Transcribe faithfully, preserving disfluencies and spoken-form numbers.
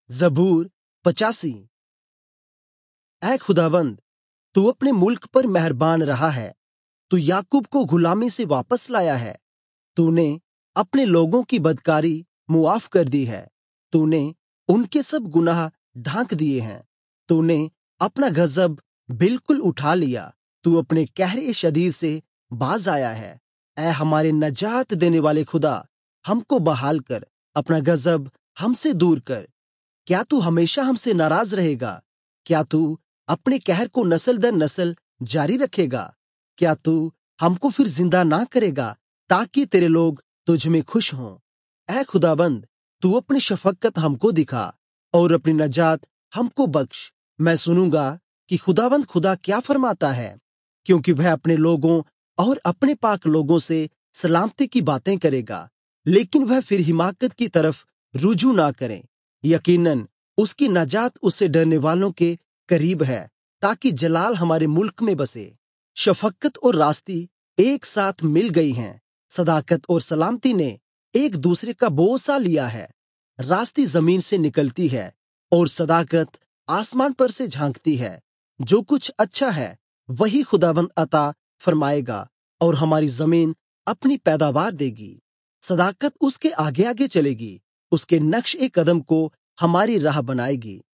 जबूर पचासी। ऐ खुदाबंद, तू अपने मुल्क पर मेहरबान रहा है। तू याकूब को गुलामी से वापस लाया है। तूने अपने लोगों की बदकारी मुआफ कर दी है। तूने उनके सब गुनाह ढांक दिए हैं। तूने अपना गजब बिल्कुल उठा लिया। तू अपने कहरे शदीद से बाज आया है। ऐ हमारे नजात देने वाले खुदा, हमको बहाल कर, अपना गजब हमसे दूर कर। क्या तू हमेशा हमसे नाराज रहेगा? क्या तू अपने कहर को नस्ल दर नस्ल जारी रखेगा? क्या तू हमको फिर जिंदा ना करेगा, ताकि तेरे लोग तुझ में खुश हों? ऐ खुदाबंद, तू अपनी शफकत हमको दिखा और अपनी नजात हमको बख्श। मैं सुनूंगा कि खुदाबंद खुदा क्या फरमाता है, क्योंकि वह अपने लोगों और अपने पाक लोगों से सलामती की बातें करेगा, लेकिन वह फिर हिमाकत की तरफ रुजू ना करे। यकीनन उसकी नजात उससे डरने वालों के करीब है, ताकि जलाल हमारे मुल्क में बसे। शफकत और रास्ती एक साथ मिल गई हैं। सदाकत और सलामती ने एक दूसरे का बोसा लिया है। रास्ती जमीन से निकलती है और सदाकत आसमान पर से झांकती है। जो कुछ अच्छा है वही खुदाबंद अता फरमाएगा और हमारी जमीन अपनी पैदावार देगी। सदाकत उसके आगे आगे चलेगी, उसके नक्श ए कदम को हमारी राह बनाएगी।